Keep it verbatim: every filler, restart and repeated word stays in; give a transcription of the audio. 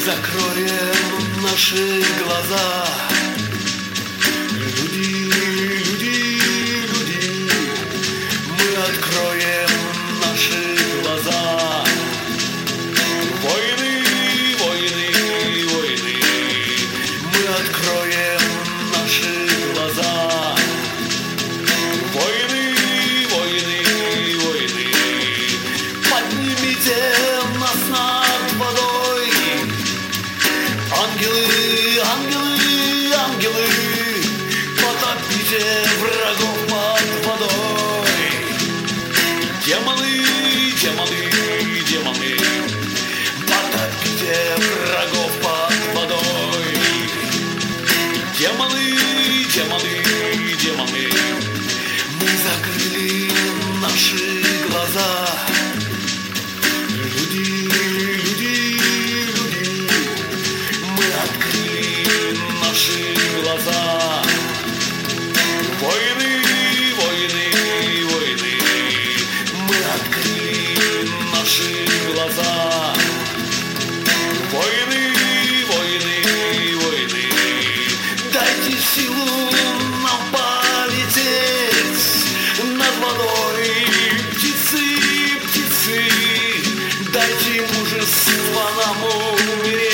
закроем наши глаза. Люди, люди, люди, мы откроем наши глаза. Войны, войны, войны, мы откроем наши глаза. Войны, войны, войны, поднимите нас над водой. Ангелы, ангелы, ангелы, потопите врагов под водой. Демоны, демоны, демоны, потопите врагов под водой. Демоны, демоны, демоны, мы закрыли наши глаза. Люди, люди, люди, мы открыли наши глаза. Войны, войны, войны, мы открыли наши глаза. Войны, войны, войны, дайте силу нам полететь над водой. Птицы, птицы, дайте мужество нам умереть.